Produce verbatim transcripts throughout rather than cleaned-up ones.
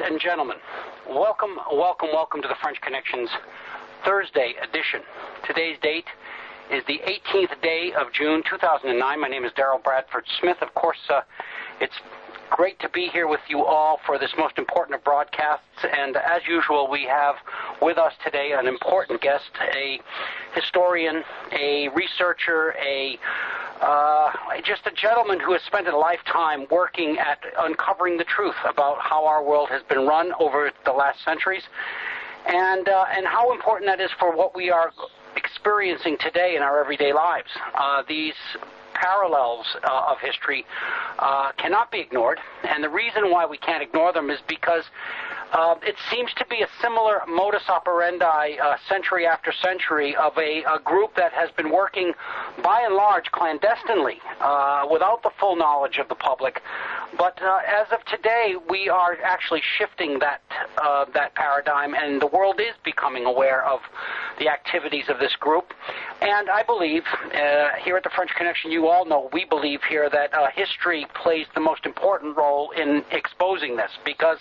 and gentlemen, welcome, welcome, welcome to the French Connections Thursday edition. Today's date is the eighteenth day of June, two thousand nine. My name is Darrell Bradford Smith. Of course, uh, it's great to be here with you all for this most important of broadcasts. And as usual, we have with us today an important guest, a historian, a researcher, a Uh, just a gentleman who has spent a lifetime working at uncovering the truth about how our world has been run over the last centuries, and uh, and how important that is for what we are experiencing today in our everyday lives. Uh, these parallels uh, of history uh, cannot be ignored, and the reason why we can't ignore them is because Uh, it seems to be a similar modus operandi uh, century after century of a, a group that has been working by and large clandestinely uh, without the full knowledge of the public. But uh, as of today, we are actually shifting that uh, that paradigm, and the world is becoming aware of the activities of this group. And I believe, uh, here at the French Connection, you all know, we believe here that uh, history plays the most important role in exposing this, because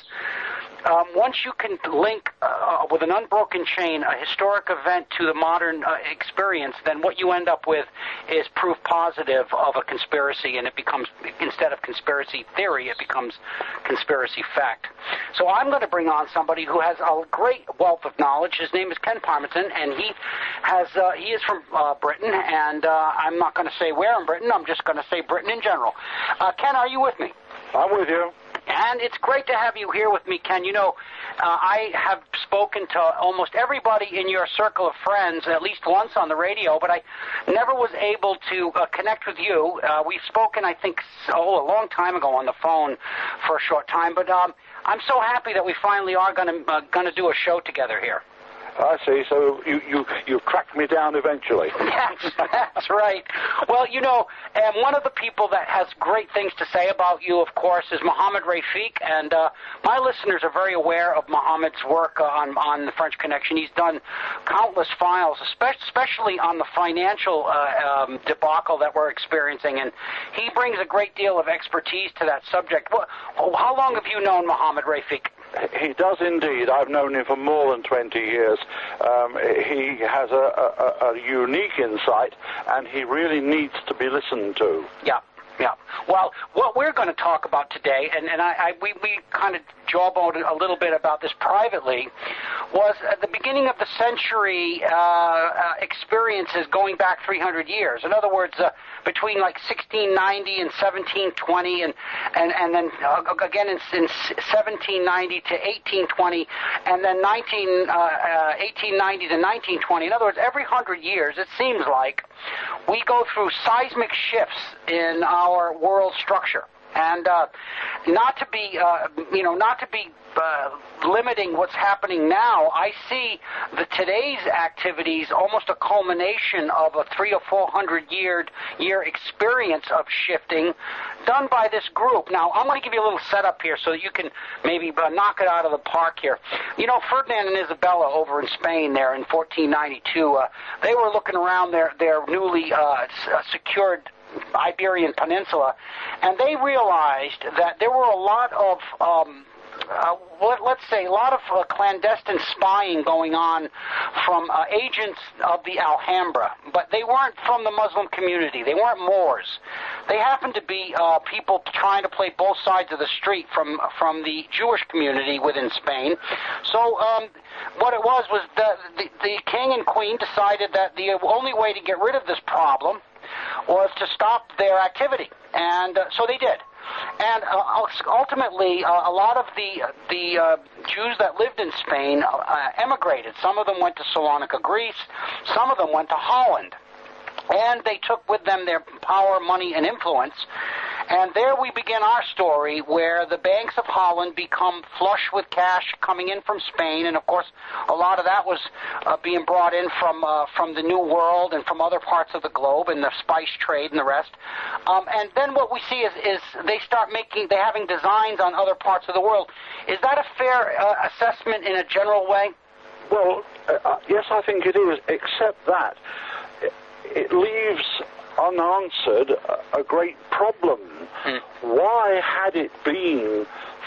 Um, once you can link uh, with an unbroken chain a historic event to the modern uh, experience, then what you end up with is proof positive of a conspiracy, and it becomes, instead of conspiracy theory, it becomes conspiracy fact. So I'm going to bring on somebody who has a great wealth of knowledge. His name is Ken Parminton, and he has uh, he is from uh, Britain, and uh, I'm not going to say where in Britain. I'm just going to say Britain in general. Uh, Ken, are you with me? I'm with you. And it's great to have you here with me, Ken. You know, uh, I have spoken to almost everybody in your circle of friends at least once on the radio, but I never was able to uh, connect with you. Uh, we've spoken, I think, oh, a long time ago on the phone for a short time, but um, I'm so happy that we finally are going to uh, going to do a show together here. I see. So you, you, you cracked me down eventually. That's, that's right. Well, you know, and one of the people that has great things to say about you, of course, is Mohammed Rafiq. And uh, my listeners are very aware of Mohammed's work uh, on, on the French Connection. He's done countless files, especially on the financial uh, um, debacle that we're experiencing. And he brings a great deal of expertise to that subject. How long have you known Mohammed Rafiq? He does indeed. I've known him for more than twenty years. Um, he has a, a, a unique insight, and he really needs to be listened to. Yeah. Yeah. Well, what we're going to talk about today, and, and I, I we, we kind of jawboned a little bit about this privately, was at the beginning of the century uh, uh, experiences going back three hundred years. In other words, uh, between like sixteen ninety and seventeen twenty, and and and then uh, again in, in seventeen ninety to eighteen twenty, and then nineteen uh, uh, eighteen ninety to nineteen twenty. In other words, every hundred years, it seems like we go through seismic shifts in our world structure. And uh, not to be, uh, you know, not to be uh, limiting what's happening now, I see the today's activities almost a culmination of a three or four hundred year year experience of shifting done by this group. Now, I'm going to give you a little setup here so that you can maybe uh, knock it out of the park here. You know, Ferdinand and Isabella over in Spain there in fourteen ninety-two, uh, they were looking around their their newly uh, secured Iberian Peninsula, and they realized that there were a lot of, um, uh, let, let's say, a lot of uh, clandestine spying going on from uh, agents of the Alhambra, but they weren't from the Muslim community. They weren't Moors. They happened to be uh, people trying to play both sides of the street from from the Jewish community within Spain. So um, what it was was the, the, the king and queen decided that the only way to get rid of this problem was to stop their activity, and uh, so they did. And uh, ultimately, uh, a lot of the the uh, Jews that lived in Spain uh, emigrated. Some of them went to Salonika, Greece. Some of them went to Holland. And they took with them their power, money, and influence. And there we begin our story, where the banks of Holland become flush with cash coming in from Spain, and of course a lot of that was uh, being brought in from uh, from the New World and from other parts of the globe, and the spice trade and the rest. Um, and then what we see is, is they start making, they having designs on other parts of the world. Is that a fair uh, assessment in a general way? Well, uh, yes, I think it is, except that it, it leaves unanswered a, a great problem. Mm. Why had it been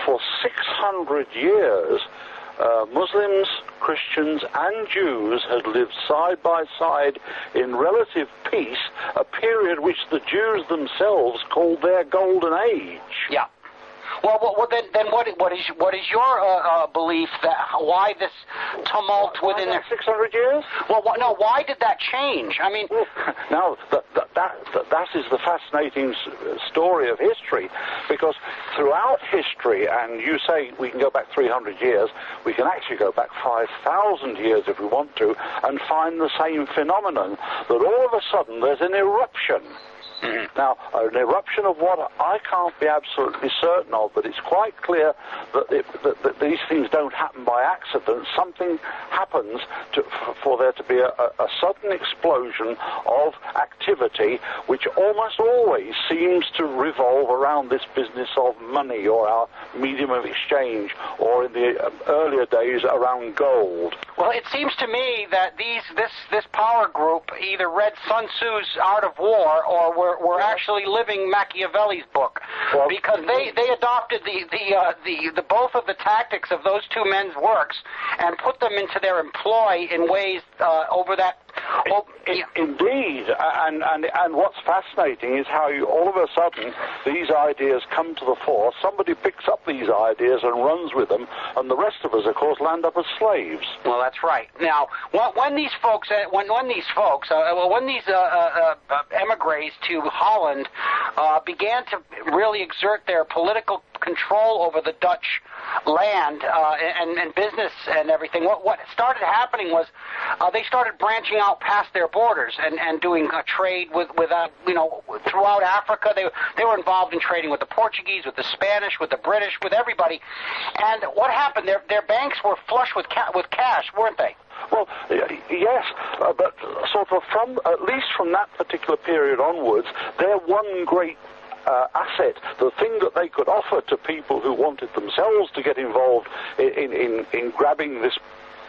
for six hundred years, uh, Muslims, Christians, and Jews had lived side by side in relative peace, a period which the Jews themselves called their golden age. Yeah. Well, well, well then, then what, what is what is your uh, uh, belief that why this tumult why within the six hundred years? Well, what, no, why did that change? I mean, well, now that that, that that that is the fascinating story of history, because throughout history, and you say we can go back three hundred years, we can actually go back five thousand years if we want to, and find the same phenomenon, that all of a sudden there's an eruption. Mm-hmm. Now, an eruption of what I can't be absolutely certain of, but it's quite clear that, it, that, that these things don't happen by accident. Something happens to, for there to be a, a sudden explosion of activity, which almost always seems to revolve around this business of money or our medium of exchange, or in the earlier days around gold. Well, it seems to me that these this this power group either read Sun Tzu's Art of War or were were actually living Machiavelli's book, well, because they, they adopted the the, uh, the the both of the tactics of those two men's works and put them into their employ in ways uh, over that. Well, in, indeed, and, and and what's fascinating is how you, all of a sudden these ideas come to the fore. Somebody picks up these ideas and runs with them, and the rest of us, of course, land up as slaves. Well, that's right. Now, when, when these folks, uh, when when these folks, uh, well, when these uh, uh, uh, emigres to Holland uh, began to really exert their political control over the Dutch land uh, and, and business and everything, what, what started happening was uh, they started branching out past their borders and, and doing uh, trade with, with uh, you know, throughout Africa. They, they were involved in trading with the Portuguese, with the Spanish, with the British, with everybody. And what happened? Their, their banks were flush with, ca- with cash, weren't they? Well, yes, uh, but sort of from, at least from that particular period onwards, their one great Uh, asset, the thing that they could offer to people who wanted themselves to get involved in, in, in grabbing this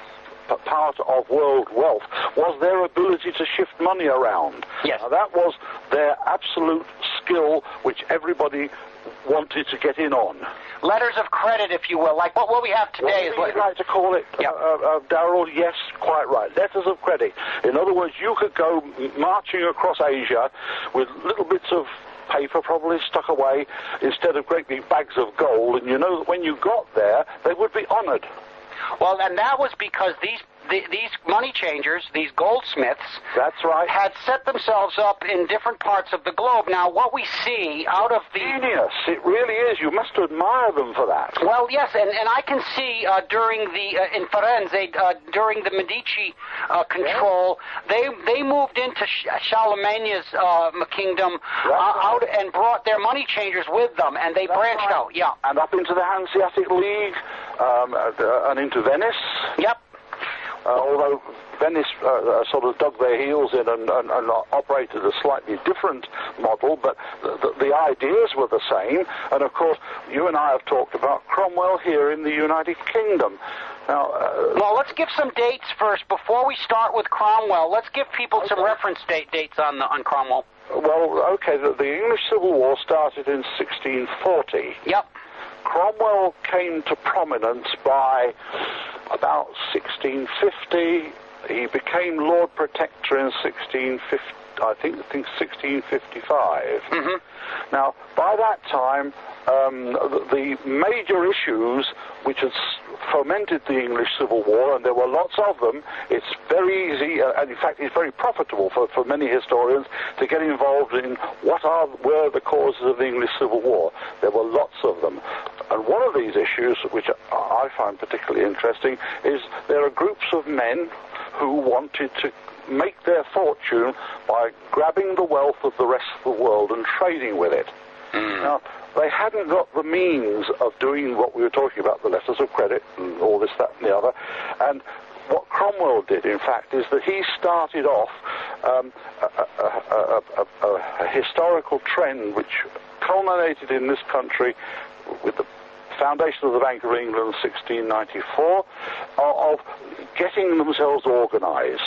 p- part of world wealth, was their ability to shift money around. Yes. Now, that was their absolute skill, which everybody wanted to get in on. Letters of credit, if you will, like what, what we have today. What is you'd like to call it, yep. uh, uh, Darrell? Yes, quite right. Letters of credit. In other words, you could go marching across Asia with little bits of paper probably stuck away instead of great big bags of gold, and you know that when you got there, they would be honored. Well, and that was because these the, these money changers, these goldsmiths, that's right, had set themselves up in different parts of the globe. Now, what we see out of the genius, it really is. You must admire them for that. Well, yes, and, and I can see uh, during the uh, in Firenze uh, during the Medici uh, control, yeah. they they moved into Charlemagne's uh, kingdom uh, right. out and brought their money changers with them, and they that's branched right. out. Yeah, and up into the Hanseatic League, um, uh, and into Venice. Yep. Uh, although Venice uh, sort of dug their heels in and, and, and operated a slightly different model, but the, the, the ideas were the same. And of course, you and I have talked about Cromwell here in the United Kingdom. Now, uh, well, let's give some dates first before we start with Cromwell. Let's give people okay. some reference date dates on the, on Cromwell. Well, okay, the, the English Civil War started in sixteen forty. Yep. Cromwell came to prominence by about sixteen fifty. He became Lord Protector in sixteen fifty, I think, I think sixteen fifty-five. Mm-hmm. Now, by that time, um, the, the major issues which had fomented the English Civil War, and there were lots of them, it's very easy, uh, and in fact it's very profitable for, for many historians to get involved in what are were the causes of the English Civil War. There were lots of them. And one of these issues, which I find particularly interesting, is there are groups of men who wanted to make their fortune by grabbing the wealth of the rest of the world and trading with it. Mm. Now, they hadn't got the means of doing what we were talking about, the letters of credit and all this, that, and the other. And what Cromwell did, in fact, is that he started off um, a, a, a, a, a historical trend which culminated in this country with the foundation of the Bank of England in sixteen ninety-four, of getting themselves organized.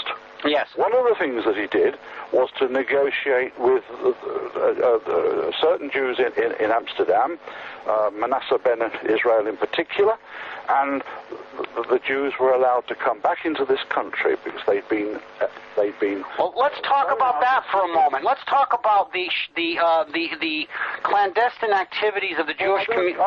Yes. One of the things that he did was to negotiate with uh, uh, uh, certain Jews in, in, in Amsterdam, uh, Manasseh ben Israel in particular, and the, the Jews were allowed to come back into this country because they'd been uh, they'd been. Well, let's talk about that for a moment. Let's talk about the the uh, the the clandestine activities of the Jewish community.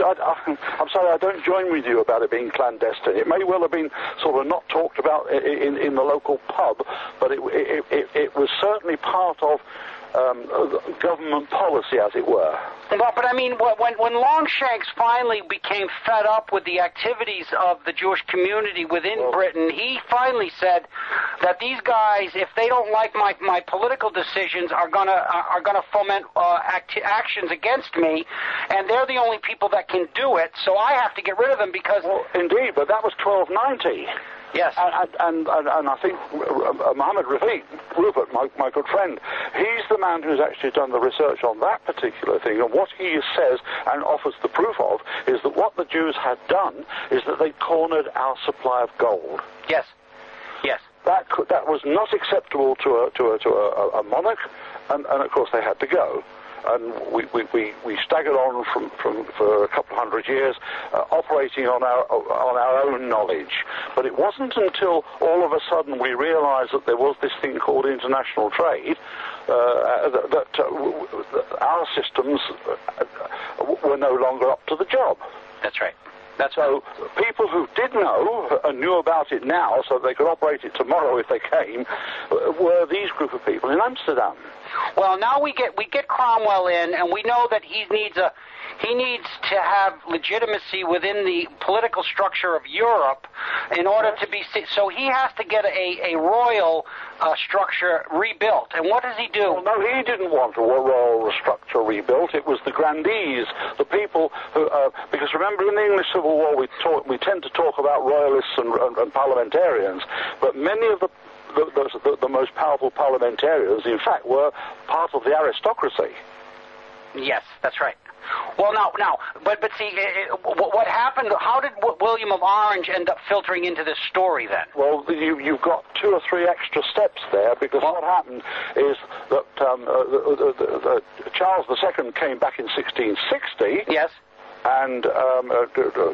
I'm sorry, I don't join with you about it being clandestine. It may well have been sort of not talked about in, in the local pub, but it, it, it, it was certainly part of um, government policy, as it were. But, but I mean, when, when Longshanks finally became fed up with the activities of the Jewish community within well, Britain, he finally said that these guys, if they don't like my, my political decisions, are gonna are gonna foment uh, act, actions against me, and they're the only people that can do it. So I have to get rid of them because. Well, indeed, but that was twelve ninety. Yes. And, and, and, and I think uh, Mohammed Rafiq, Rupert, my, my good friend, he's the man who's actually done the research on that particular thing. And what he says and offers the proof of is that what the Jews had done is that they cornered our supply of gold. Yes. Yes. That could, that was not acceptable to a, to a, to a, a monarch, and, and of course they had to go. And we, we, we, we staggered on from, from for a couple of hundred years, uh, operating on our on our own knowledge. But it wasn't until all of a sudden we realized that there was this thing called international trade uh, that, that uh, our systems were no longer up to the job. That's right. That's so people who did know and knew about it now, so they could operate it tomorrow if they came, were these group of people in Amsterdam. Well, now we get we get Cromwell in, and we know that he needs a he needs to have legitimacy within the political structure of Europe in order to be so he has to get a a royal uh, structure rebuilt. And what does he do? Well, no, he didn't want a royal structure rebuilt. It was the grandees, the people who uh, because remember in the English Civil War we talk we tend to talk about royalists and, and, and parliamentarians, but many of the The, the, the most powerful parliamentarians, in fact, were part of the aristocracy. Yes, that's right. Well, now, now, but but see, what happened? How did William of Orange end up filtering into this story then? Well, you, you've got two or three extra steps there, because what happened is that um, uh, the, the, the, Charles the Second came back in sixteen sixty. Yes. And um, uh,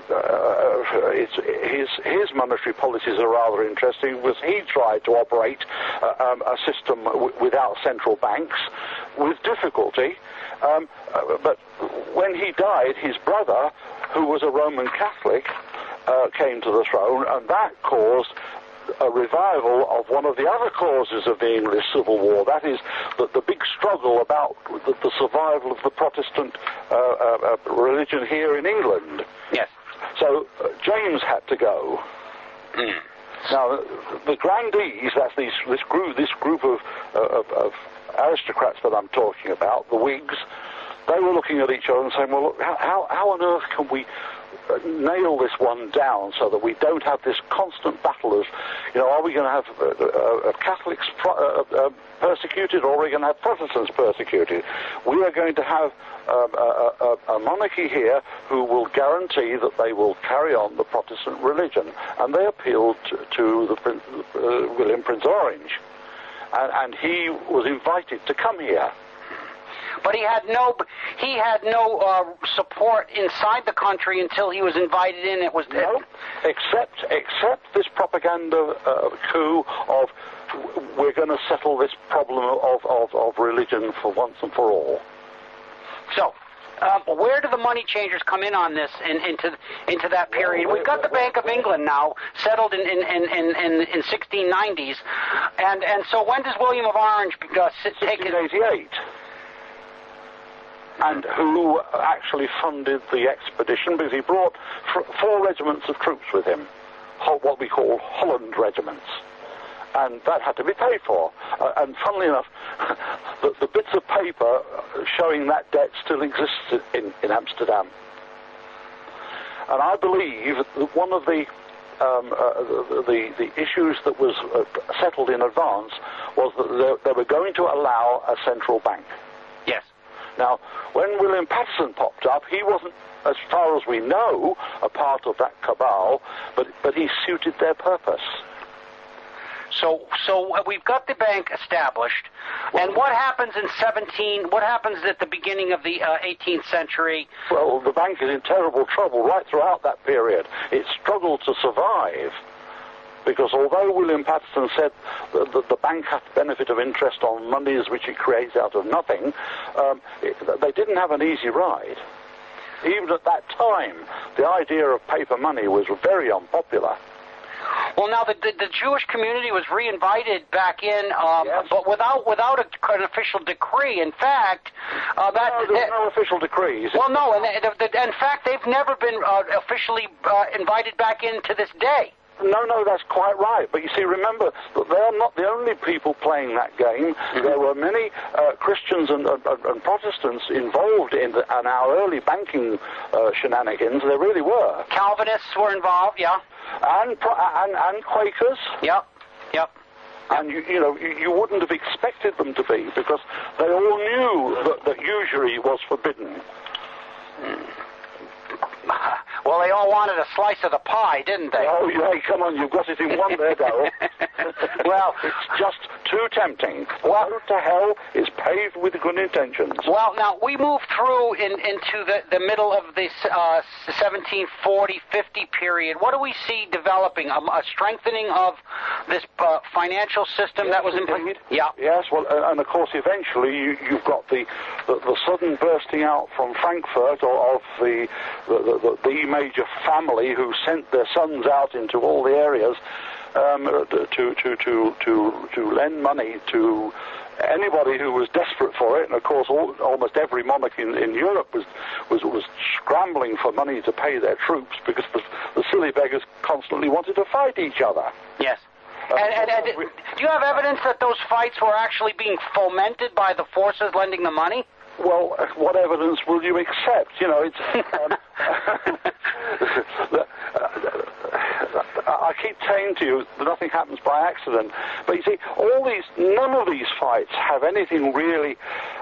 uh, it's, his his monetary policies are rather interesting, because he tried to operate uh, um, a system w- without central banks with difficulty. Um, uh, but when he died, his brother, who was a Roman Catholic, uh, came to the throne, and that caused a revival of one of the other causes of the English Civil War. That is the, the big struggle about the, the survival of the Protestant uh, uh, uh, religion here in England. Yes. So uh, James had to go. Mm. Now, the grandees, that's these, this group, this group of, uh, of, of aristocrats that I'm talking about, the Whigs, they were looking at each other and saying, well, look, how, how on earth can we nail this one down so that we don't have this constant battle of, you know, are we going to have uh, uh, Catholics pro- uh, uh, persecuted, or are we going to have Protestants persecuted? We are going to have um, a, a, a monarchy here who will guarantee that they will carry on the Protestant religion. And they appealed to, to the Prince, uh, William Prince of Orange. And, and he was invited to come here. But he had no he had no uh, support inside the country until he was invited in. It was no, except except this propaganda uh, coup of we're going to settle this problem of, of, of religion for once and for all. So, uh, where do the money changers come in on this in, into into that period? We've got the Bank of England now settled in in in in, in sixteen nineties, and and so when does William of Orange uh, take it? sixteen eighty-eight. And who actually funded the expedition, because he brought f- four regiments of troops with him, what we call Holland regiments. And that had to be paid for. Uh, and funnily enough, the, the bits of paper showing that debt still exists in, in Amsterdam. And I believe that one of the Um, uh, the, the issues that was uh, settled in advance was that they, they were going to allow a central bank. Yes. Now, when William Paterson popped up, he wasn't, as far as we know, a part of that cabal, but, but he suited their purpose. So, so we've got the bank established, and what happens in seventeen? What happens at the beginning of the uh, eighteenth century? Well, the bank is in terrible trouble right throughout that period. It struggled to survive. Because although William Paterson said that the, the bank has benefit of interest on monies which it creates out of nothing, um, it, they didn't have an easy ride. Even at that time, the idea of paper money was very unpopular. Well, now the, the, the Jewish community was reinvited back in, um, yes. but without without a, an official decree. In fact, uh, that no, there's no official decrees. Well, no, and the, the, the, in fact, they've never been uh, officially uh, invited back in to this day. No, no, that's quite right. But you see, remember that they are not the only people playing that game. Mm-hmm. There were many uh, Christians and, and, and Protestants involved in, the, in our early banking uh, shenanigans. There really were. Calvinists were involved, yeah. And and, and Quakers. Yep, yep. And, you, you know, you, you wouldn't have expected them to be because they all knew that, that usury was forbidden. Mm. Well, they all wanted a slice of the pie, didn't they? Oh, yeah, come on, you've got it in one there, Darrell. Well, it's just too tempting. Well, the road to hell is paved with good intentions. Well, now, we move through in, into the, the middle of this uh, seventeen forty fifty period. What do we see developing? A, a strengthening of this uh, financial system yes, that was in place? Yeah. Yes, well, uh, and of course, eventually, you, you've got the, the, the sudden bursting out from Frankfurt of the the, the, the major family who sent their sons out into all the areas um, to, to, to, to, to lend money to anybody who was desperate for it. And of course, all, almost every monarch in, in Europe was, was, was scrambling for money to pay their troops because the, the silly beggars constantly wanted to fight each other. Yes. Uh, and, and, and do you have evidence that those fights were actually being fomented by the forces lending the money? Well, what evidence will you accept? You know, it's. Um, I keep saying to you that nothing happens by accident. But you see, all these, none of these fights have anything really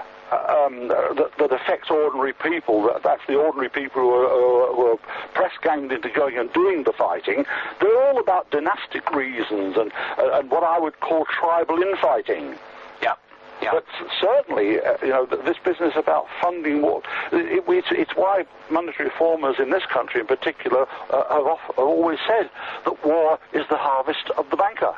um, that, that affects ordinary people. That's the ordinary people who are, who are press-ganged into going and doing the fighting. They're all about dynastic reasons and, and what I would call tribal infighting. Yeah. Yeah. But certainly, uh, you know, this business about funding war, it, it's, it's why monetary reformers in this country in particular uh, have, off, have always said that war is the harvest of the banker.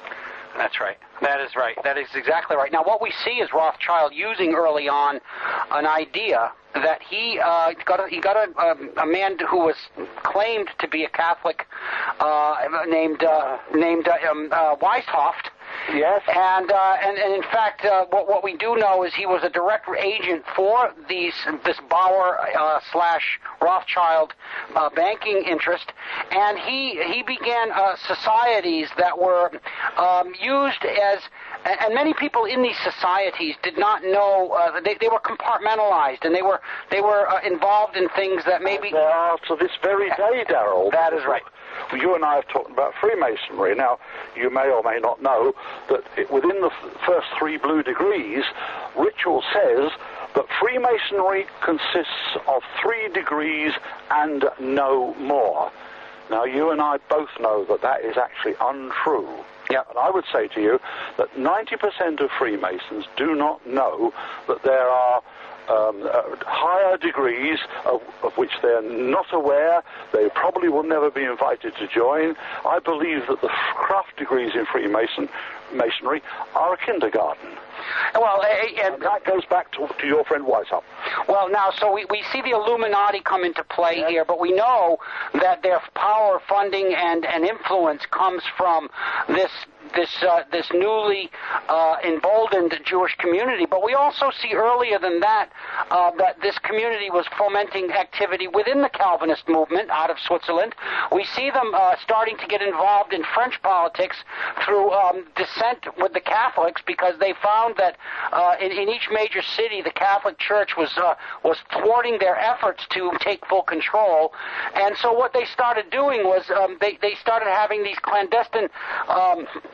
That's right. That is right. That is exactly right. Now, what we see is Rothschild using early on an idea that he uh, got a, he got a, a, a man who was claimed to be a Catholic uh, named uh, named uh, um, uh, Weishaupt. Yes. And, uh, and and in fact, uh, what what we do know is he was a direct agent for these this Bauer uh, slash Rothschild uh, banking interest, and he he began uh, societies that were um, used as. And many people in these societies did not know, uh, they, they were compartmentalized, and they were they were uh, involved in things that maybe... They are to this very day, Darrell. That is right. You and I have talked about Freemasonry. Now, you may or may not know that it, within the f- first three blue degrees, ritual says that Freemasonry consists of three degrees and no more. Now, you and I both know that that is actually untrue. Yeah. And I would say to you that ninety percent of Freemasons do not know that there are um, uh, higher degrees of, of which they're not aware. They probably will never be invited to join. I believe that the craft degrees in Freemason Masonry are a kindergarten. Well, and, and that goes back to, to your friend Weishaupt. Well, now, so we, we see the Illuminati come into play yes. here, but we know that their power, funding, and, and influence comes from this this uh, this newly uh, emboldened Jewish community. But we also see earlier than that uh, that this community was fomenting activity within the Calvinist movement out of Switzerland. We see them uh, starting to get involved in French politics through um, dissent with the Catholics, because they found that uh, in, in each major city the Catholic Church was uh, was thwarting their efforts to take full control. And so what they started doing was um, they, they started having these clandestine um,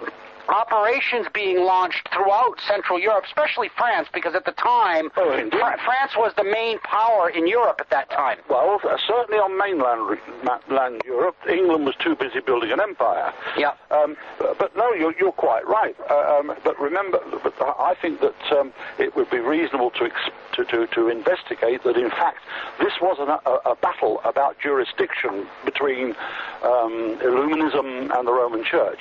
operations being launched throughout Central Europe, especially France, because at the time, oh, Fr- France was the main power in Europe at that time. Well, uh, certainly on mainland land Europe, England was too busy building an empire. Yeah. Um, but no, you're, you're quite right. Uh, um, but remember, but I think that um, it would be reasonable to, ex- to, to, to investigate that, in fact, this was an, a, a battle about jurisdiction between um, Illuminism and the Roman Church.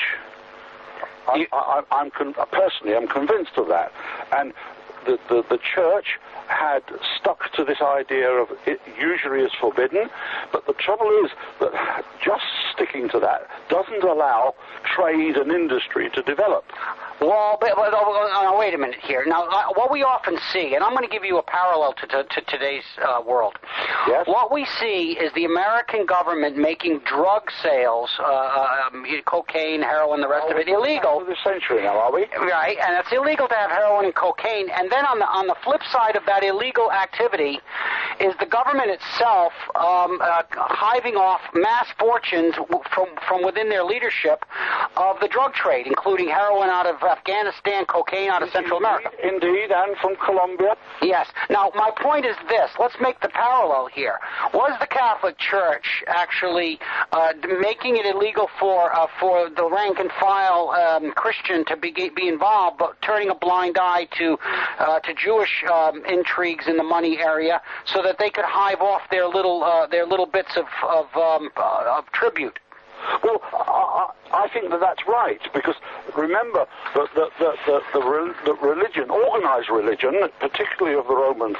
I, I, I'm con- personally, I'm convinced of that, and the, the the church had stuck to this idea of it, usury is forbidden, but the trouble is that just sticking to that doesn't allow trade and industry to develop. Well, but, but, oh, wait a minute here. Now, uh, what we often see, and I'm going to give you a parallel to, to, to today's uh, world. Yes? What we see is the American government making drug sales, uh, um, cocaine, heroin, the rest oh, of it, illegal. Of this century now, are we? Right, and it's illegal to have heroin and cocaine. And then on the on the flip side of that illegal activity is the government itself um, uh, hiving off mass fortunes from from within their leadership of the drug trade, including heroin out of Afghanistan, cocaine out of Central America. Indeed, and from Colombia. Yes. Now, my point is this. Let's make the parallel here. Was the Catholic Church actually uh, making it illegal for uh, for the rank and file um, Christian to be, be involved, but turning a blind eye to uh, to Jewish um, intrigues in the money area, so that they could hive off their little uh, their little bits of of, um, uh, of tribute? Well, I, I think that that's right, because remember that the, the, the, the, the religion, organized religion, particularly of the Roman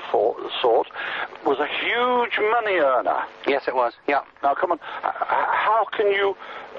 sort, was a huge money earner. Yes, it was. Yeah. Now, come on, how can you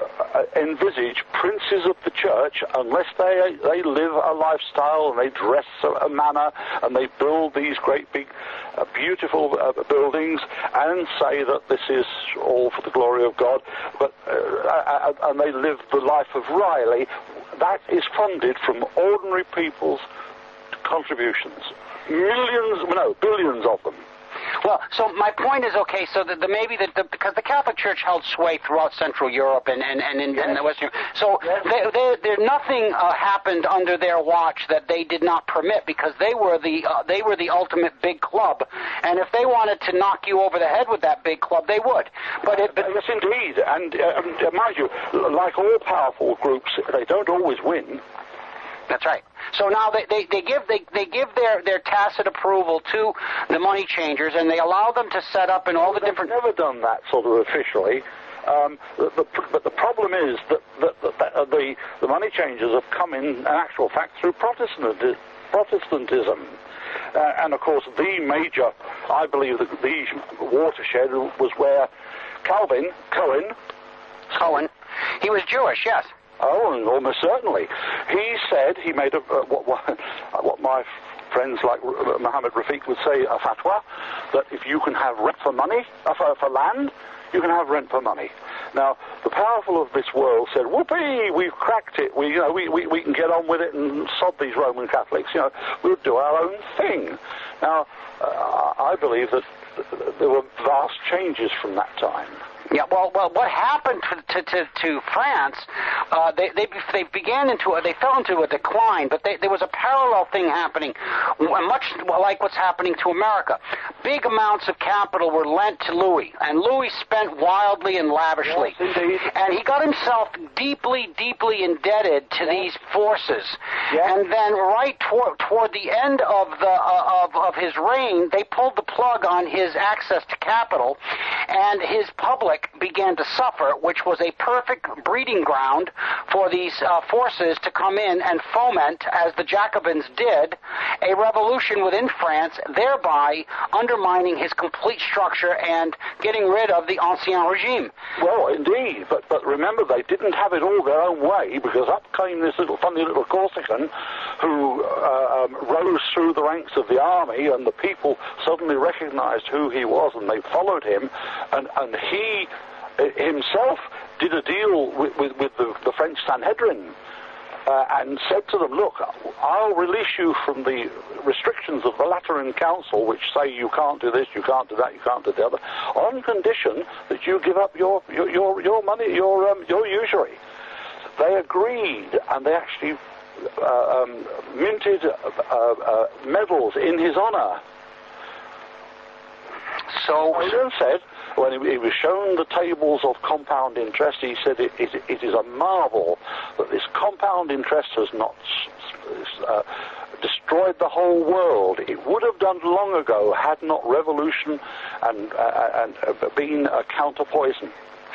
envisage princes of the church unless they they live a lifestyle and they dress a manner and they build these great big uh, beautiful uh, buildings and say that this is all for the glory of God, but uh, and they live the life of Riley? That is funded from ordinary people's contributions, millions, no, billions of them. Well, so my point is, okay, so that the, maybe that the, because the Catholic Church held sway throughout Central Europe and, and, and in, yes. in the Western Europe, so yes. they, they, there nothing uh, happened under their watch that they did not permit, because they were the uh, they were the ultimate big club, and if they wanted to knock you over the head with that big club, they would. But, it, but yes, indeed, and uh, mind you, like all powerful groups, they don't always win. That's right. So now they, they, they give they, they give their, their tacit approval to the money changers, and they allow them to set up in all the They've different... never done that sort of officially. Um, the, the, but the problem is that, that, that, that the, the money changers have come in, in actual fact, through Protestant, Protestantism. Uh, and, of course, the major, I believe, the, the watershed was where Calvin, Cohen... Cohen. He was Jewish, yes. Oh, and almost certainly. He said, he made a, uh, what, what, what my friends like Muhammad Rafiq would say, a fatwa, that if you can have rent for money, uh, for, for land, you can have rent for money. Now, the powerful of this world said, whoopee, we've cracked it. We, you know, we, we, we can get on with it and sod these Roman Catholics. You know, we'll do our own thing. Now, uh, I believe that there were vast changes from that time. Yeah, well, well, what happened to to, to France? Uh, they they they began into a, they fell into a decline, but they, there was a parallel thing happening, much like what's happening to America. Big amounts of capital were lent to Louis, and Louis spent wildly and lavishly, yes, indeed. And he got himself deeply, deeply indebted to yes. these forces. Yes. And then, right toward toward the end of the uh, of of his reign, they pulled the plug on his access to capital, and his public began to suffer, which was a perfect breeding ground for these uh, forces to come in and foment, as the Jacobins did, a revolution within France, thereby undermining his complete structure and getting rid of the Ancien Regime. Well, indeed, but but remember, they didn't have it all their own way, because up came this little funny little Corsican who uh, um, rose through the ranks of the army, and the people suddenly recognized who he was, and they followed him, and, and he himself did a deal with, with, with the, the French Sanhedrin uh, and said to them, look, I'll release you from the restrictions of the Lateran Council, which say you can't do this, you can't do that, you can't do the other, on condition that you give up your your your, your money, your um, your usury. they agreed, and they actually uh, um, minted uh, uh, medals in his honor. So, Napoleon said, when he was shown the tables of compound interest, he said it, it, it is a marvel that this compound interest has not uh, destroyed the whole world. It would have done long ago had not revolution and, uh, and uh, been a counter poison.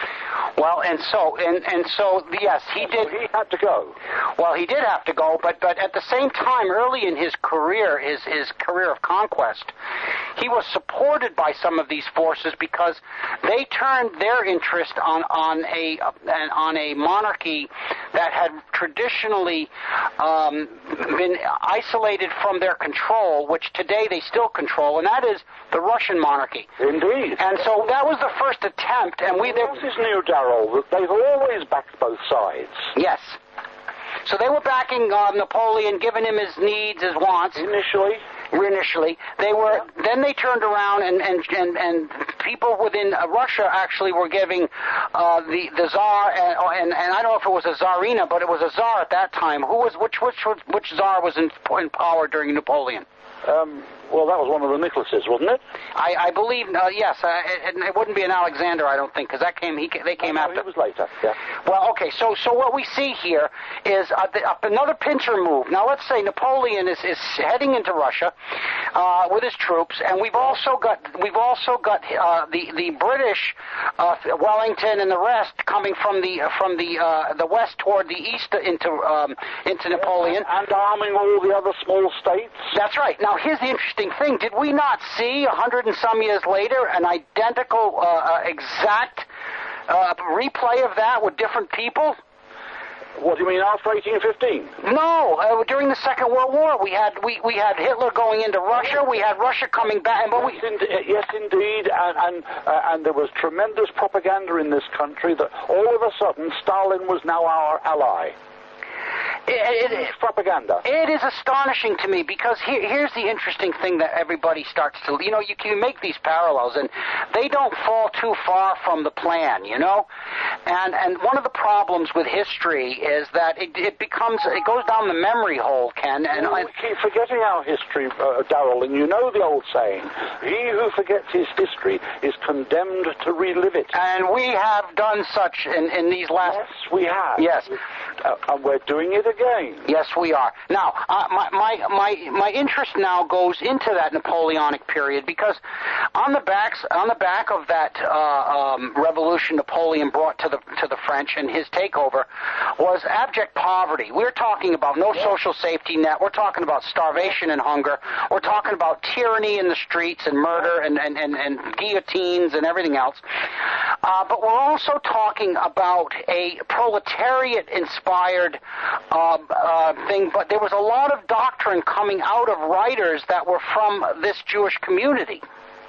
Well, and so, and, and so, yes, he did. So he had to go. Well, he did have to go, but, but at the same time, early in his career, his, his career of conquest, he was supported by some of these forces because they turned their interest on, on a, on a monarchy that had traditionally um, been isolated from their control, which today they still control, and that is the Russian monarchy. Indeed. And so that was the first attempt, and we... This is new, Darrell, that they've always backed both sides. Yes. So they were backing uh, Napoleon, giving him his needs, his wants. Initially. Initially. They were, yeah. Then they turned around and, and, and, and people within uh, Russia actually were giving uh, the, the Tsar, and, and, and I don't know if it was a Tsarina, but it was a Tsar at that time. Who was, which, which, which Tsar was in, in power during Napoleon? Um, well, that was one of the Nicholases, wasn't it? I, I believe, uh, yes. Uh, it, it wouldn't be an Alexander, I don't think, because that came. He, they came no, after. No, it was later. Yeah. Well, okay. So, so what we see here is uh, the, uh, another pincer move. Now, let's say Napoleon is, is heading into Russia uh, with his troops, and we've also got we've also got uh, the the British, uh, Wellington and the rest coming from the uh, from the uh, the west toward the east into um, into Napoleon, and, and arming all the other small states. That's right. Now, here's the interesting thing. Did we not see, a hundred and some years later, an identical, uh, exact uh, replay of that with different people? What do you mean, after eighteen fifteen? No, uh, during the Second World War, we had we, we had Hitler going into Russia. We had Russia coming back. But yes, we... in, yes, indeed, and and, uh, and there was tremendous propaganda in this country that all of a sudden Stalin was now our ally. It, it, it, propaganda. It is astonishing to me because here, here's the interesting thing that everybody starts to, you know, you can make these parallels and they don't fall too far from the plan, you know? And and one of the problems with history is that it, it becomes, it goes down the memory hole, Ken. And well, we keep forgetting our history, uh, Darrell, and you know the old saying, he who forgets his history is condemned to relive it. And we have done such in, in these last... Yes, we have. Yes. Uh, and we're doing it again. Yes, we are. Now, uh, my, my my my interest now goes into that Napoleonic period because on the backs on the back of that uh, um, revolution Napoleon brought to the to the French and his takeover was abject poverty. We're talking about no yeah. social safety net. We're talking about starvation and hunger. We're talking about tyranny in the streets and murder and and, and, and guillotines and everything else. Uh, but we're also talking about a proletariat-inspired uh, uh, thing, but there was a lot of doctrine coming out of writers that were from this Jewish community.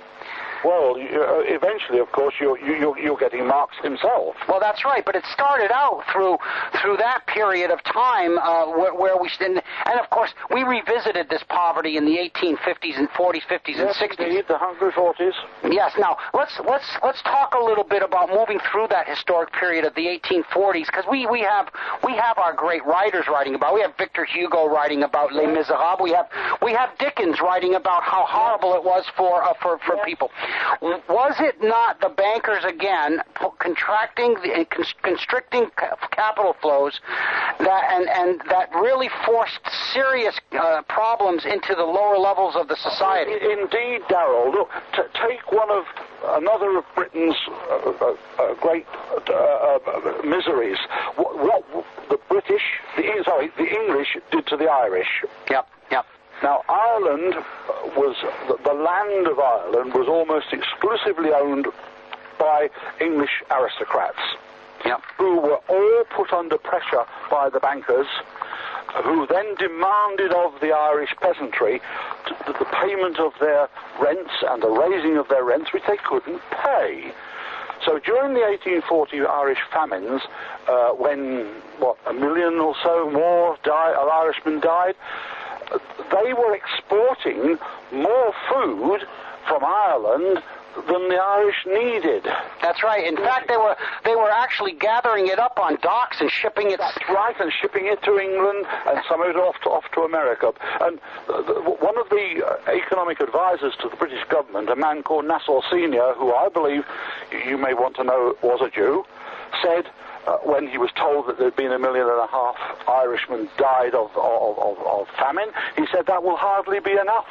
Well, uh, eventually, of course, you're, you're, you're getting Marx himself. Well, that's right, but it started out through through that period of time uh, where, where we, and, and of course, we revisited this poverty in the eighteen fifties and forties, fifties, yes, and sixties. Indeed, the hungry forties. Yes. Now let's let's let's talk a little bit about moving through that historic period of the eighteen forties, because we, we have we have our great writers writing about. We have Victor Hugo writing about Les Miserables. We have we have Dickens writing about how horrible it was for uh, for for yes. people. Was it not the bankers again contracting the, constricting capital flows that and, and that really forced serious uh, problems into the lower levels of the society? Indeed, Darrell. Look, t- take one of another of Britain's uh, uh, uh, great uh, uh, miseries. What, what the British, the sorry, the English did to the Irish. Yep. Yep. Now, Ireland was, the land of Ireland was almost exclusively owned by English aristocrats, yep. who were all put under pressure by the bankers, who then demanded of the Irish peasantry the, the payment of their rents and the raising of their rents, which they couldn't pay. So during the eighteen forty Irish famines, uh, when, what, a million or so more die, of Irishmen died, they were exporting more food from Ireland than the Irish needed. That's right. In fact, they were they were actually gathering it up on docks and shipping it. That's right, and shipping it to England and some of it off to, off to America. And uh, the, one of the uh, economic advisors to the British government, a man called Nassau Senior, who I believe you may want to know was a Jew, said, Uh, when he was told that there'd been a million and a half Irishmen died of, of, of, of famine, he said that will hardly be enough.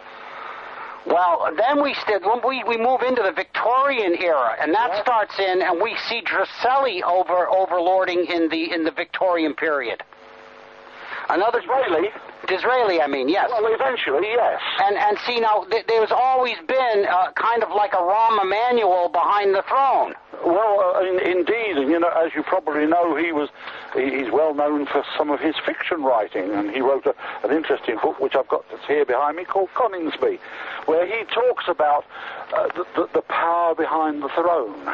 Well, then we st- we we move into the Victorian era, and that yeah. starts in, and we see Druselli over overlording in the in the Victorian period. Another Disraeli. Disraeli, I mean, yes. Well, eventually, yes. And and see now, th- there's always been uh, kind of like a Rahm Emanuel behind the throne. Well, uh, in, indeed, and you know, as you probably know, he was he, he's well known for some of his fiction writing, and he wrote a, an interesting book which I've got that's here behind me called Coningsby, where he talks about uh, the, the, the power behind the throne.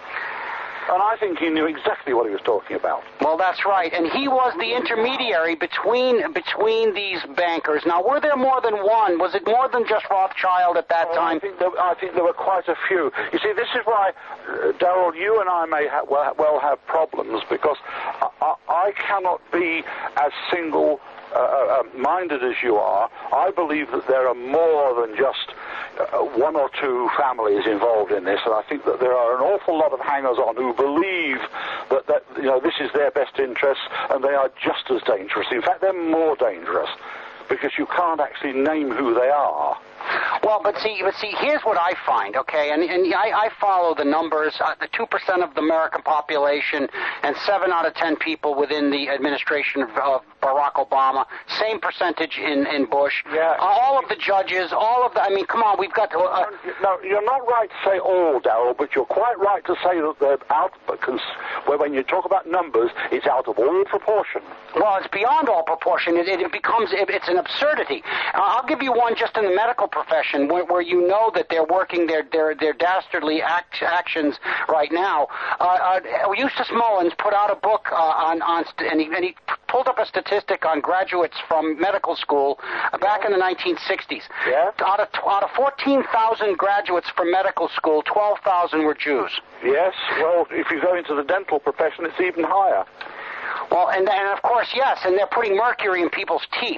And I think he knew exactly what he was talking about. Well, that's right. And he was the intermediary between between these bankers. Now, were there more than one? Was it more than just Rothschild at that well, time? I think, there, I think there were quite a few. You see, this is why, uh, Darrell, you and I may ha- well, well have problems, because I, I, I cannot be as single Uh, uh, minded as you are. I believe that there are more than just uh, one or two families involved in this, and I think that there are an awful lot of hangers-on who believe that, that you know this is their best interest, and they are just as dangerous. In fact, they're more dangerous because you can't actually name who they are. Well, but see, but see, here's what I find, okay, and, and I, I follow the numbers, uh, the two percent of the American population and seven out of ten people within the administration of, of Barack Obama, same percentage in, in Bush, yeah. uh, all of the judges, all of the, I mean, come on, we've got to... Uh, no, you're not right to say all, Darrell, but you're quite right to say that they're out, because when you talk about numbers, it's out of all proportion. Well, it's beyond all proportion. It, it becomes, it, it's an absurdity. Uh, I'll give you one just in the medical profession where, where you know that they're working their their, their dastardly act, actions right now. Uh, uh, Eustace Mullins put out a book uh, on, on st- and, he, and he pulled up a statistic on graduates from medical school uh, back in the nineteen sixties. Yeah. Out of, out of fourteen thousand graduates from medical school, twelve thousand were Jews. Yes, well, if you go into the dental profession, it's even higher. Well, and, and of course, yes, and they're putting mercury in people's teeth.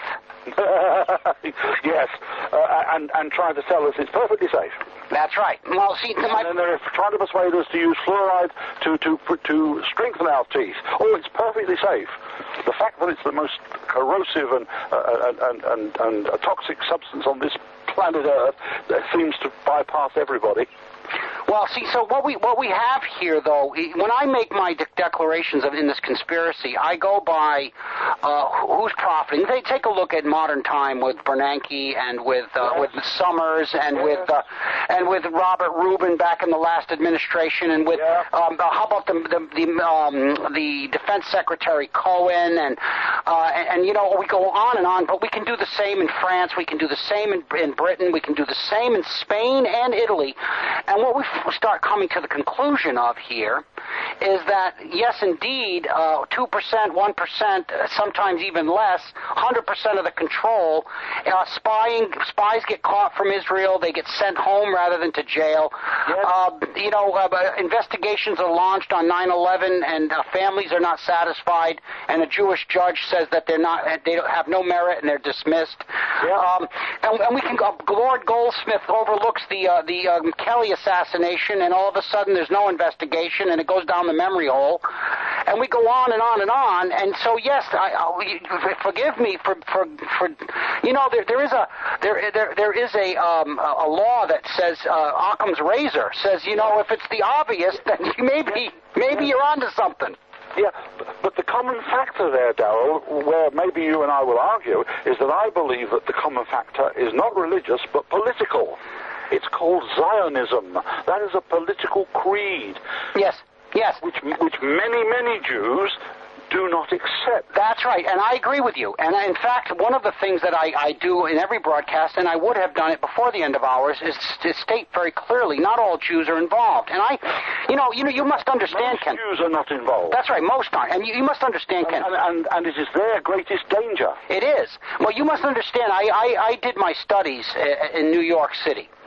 Yes, uh, and, and trying to tell us it's perfectly safe. That's right. Well, see, my... And then they're trying to persuade us to use fluoride to, to, to strengthen our teeth. Oh, it's perfectly safe. The fact that it's the most corrosive and, uh, and, and, and a toxic substance on this planet Earth that seems to bypass everybody. Well, see, so what we what we have here, though, when I make my de- declarations of in this conspiracy, I go by uh, who's profiting. They take a look at modern time with Bernanke and with uh, yes. with Summers and yes. with uh, and with Robert Rubin back in the last administration, and with yeah. um, uh, how about the the the, um, the Defense Secretary Cohen, and, uh, and and you know we go on and on, but we can do the same in France, we can do the same in, in Britain, we can do the same in Spain and Italy, and what we start coming to the conclusion of here is that, yes, indeed, uh, two percent, one percent, sometimes even less, one hundred percent of the control, uh, spying, spies get caught from Israel, they get sent home rather than to jail. Yes. Uh, you know, uh, investigations are launched on nine eleven, and uh, families are not satisfied, and a Jewish judge says that they're not, they don't have no merit, and they're dismissed. Yeah. Um, and, and we can, uh, Lord Goldsmith overlooks the uh, the um, Kelly assassination, and all of a sudden there's no investigation, and it goes down the memory hole, and we go on and on and on. And so, yes, I, I, forgive me for, for, for you know, there, there is a there there there is a um, a law that says uh, Occam's razor says, you know, if it's the obvious, then maybe maybe you're onto something. Yeah, but the common factor there, Darrell, where maybe you and I will argue, is that I believe that the common factor is not religious but political. It's called Zionism. That is a political creed. Yes, yes. Which, which many, many Jews do not accept. That's right, and I agree with you. And in fact, one of the things that I, I do in every broadcast, and I would have done it before the end of ours, is to state very clearly, not all Jews are involved. And I, you know, you know, you must understand, most Ken. Jews are not involved. That's right, most aren't. And you, you must understand, and, Ken. And, and, and it is their greatest danger. It is. Well, you must understand, I, I, I did my studies in New York City.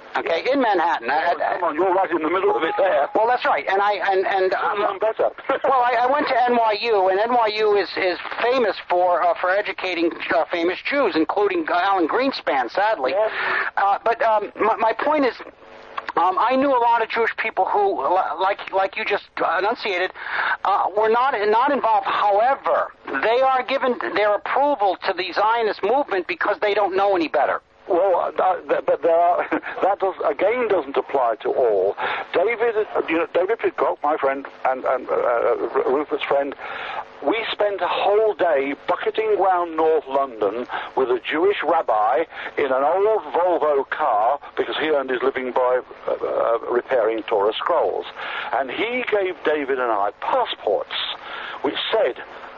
Okay, in Manhattan. Oh, I, I, come on, you're right in the middle of it there. Well, that's right, and I and and um, better. well, I, I went to N Y U, and N Y U is is famous for uh, for educating uh, famous Jews, including uh, Alan Greenspan, sadly. Yes. Uh, but um, my, my point is. Um, I knew a lot of Jewish people who, like like you just enunciated, uh, were not not involved. However, they are given their approval to the Zionist movement because they don't know any better. Well, that, but there are, that does, again doesn't apply to all. David, you know, David Pidcock, my friend and, and uh, Rufus' friend, we spent a whole day bucketing round North London with a Jewish rabbi in an old Volvo car because he earned his living by uh, uh, repairing Torah scrolls. And he gave David and I passports which said,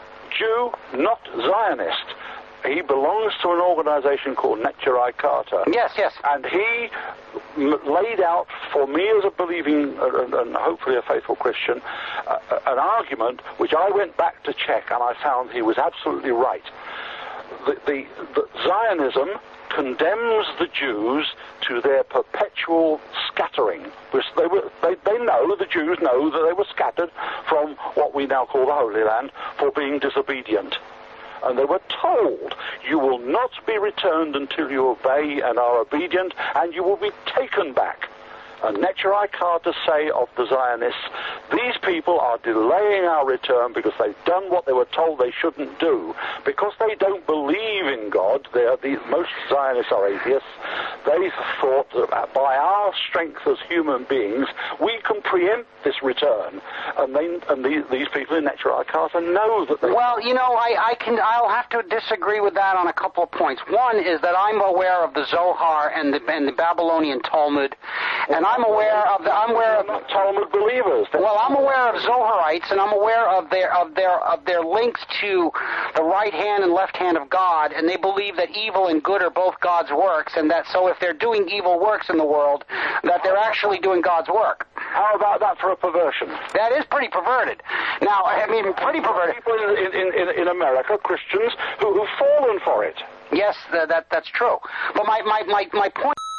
Jew, not Zionist. He belongs to an organization called Neturei Karta. Yes, yes. And he m- laid out for me as a believing uh, and, and hopefully a faithful Christian uh, an argument which I went back to check, and I found he was absolutely right. The, the, the Zionism condemns the Jews to their perpetual scattering. They, were, they, they know, the Jews know that they were scattered from what we now call the Holy Land for being disobedient. And they were told, you will not be returned until you obey and are obedient, and you will be taken back. And Neturei Karta say of the Zionists, these people are delaying our return because they've done what they were told they shouldn't do. Because they don't believe in God, they are the, most Zionists are atheists, they thought that by our strength as human beings, we can preempt this return. And, they, and these, these people in Neturei Karta know that they... Well, you know, I, I can, I'll have to disagree with that on a couple of points. One is that I'm aware of the Zohar and the, and the Babylonian Talmud, and I'm aware of the, I'm aware of not Talmud believers. Well, I'm aware of Zoharites, and I'm aware of their of their of their links to the right hand and left hand of God, and they believe that evil and good are both God's works, and that so if they're doing evil works in the world, that they're actually doing God's work. How about that for a perversion? That is pretty perverted. Now, I mean, pretty perverted. People in in, in, in America, Christians, who who've fallen for it. Yes, that, that that's true. But my my my, my point.